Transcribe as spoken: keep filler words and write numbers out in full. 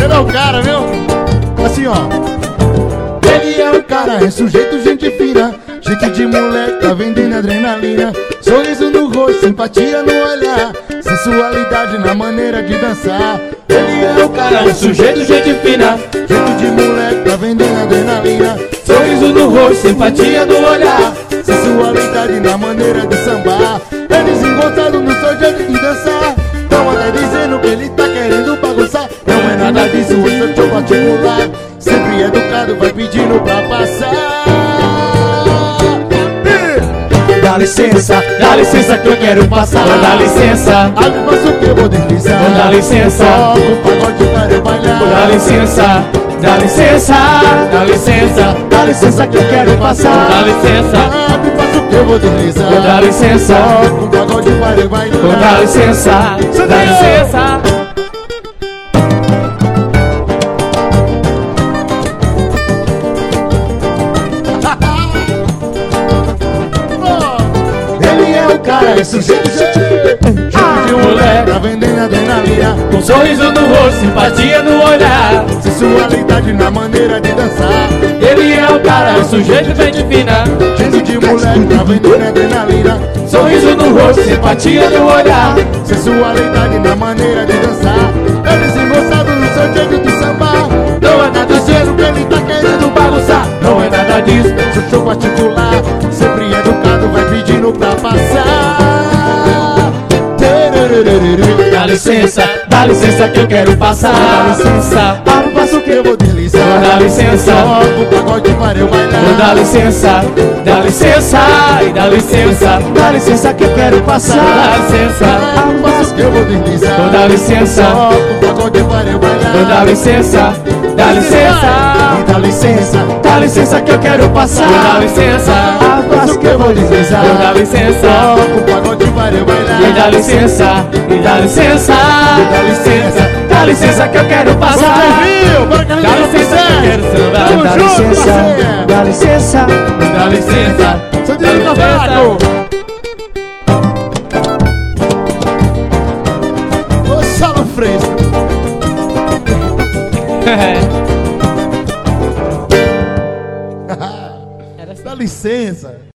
Ele é o cara, viu? Assim, ó. Ele é o cara, é sujeito, gente fina, jeito de moleque, tá vendendo adrenalina. Sorriso no rosto, simpatia no olhar, sensualidade na maneira de dançar. Ele é o cara, é sujeito, gente fina, jeito de moleque, tá vendendo adrenalina. Sorriso no rosto, simpatia no olhar, sensualidade na maneira de sambar. Eles encontraram no seu jeito de dançar, tão até dizendo que ele tá querendo bagunçar. Não é nada disso, esse é o seu particular, sempre educado, vai pedindo pra passar. Dá licença, dá licença que eu quero passar. Dá licença, abre o passo que eu vou deslizar. dá licença, Toca o pagode para eu bailar. dá licença, dá licença, dá licença, dá licença que eu quero passar. Dá licença, Abre o passo que eu vou deslizar. dá licença, Toca o pagode para eu bailar. dá licença, dá licença. Ele é o cara, é sujeito, gente de moleque, tá vendendo adrenalina. Com sorriso no rosto, simpatia no olhar, Sensualidade na maneira de dançar. ele é o cara, o sujeito gente fina. Jeito de moleque, tá vendendo adrenalina. Sorriso no rosto, simpatia no olhar, Sensualidade na maneira de dançar. Eles engostados no seu jeito de sambar. não é nada Dizendo que ele tá querendo bagunçar. não é nada disso. Seu show particular, sempre educado, vai pedindo pra passar. Dá licença, dá licença que eu quero passar. Dá licença, Abre o passo que eu vou deslizar. Dá licença. Toca o pagode para eu bailar. dá licença, dá licença, e dá licença, dá licença que eu quero passar. Dá licença, Abre o passo que eu vou deslizar. dá licença, Toca o pagode para eu bailar. dá licença, dá licença, E dá licença. dá licença que eu quero passar. Dá licença, Abre o passo que eu vou deslizar. dá licença, Toca o pagode para eu bailar. e dá licença, e dá licença, dá licença, dá licença que eu quero passar. Viu? Bora que a gente Dá não licença que eu consegue. quero sambar. Tamo Dá junto, licença, parceiro. dá licença, dá licença, Seu dá Diego Carvalho. Ô, Salo Fresco. Dá licença.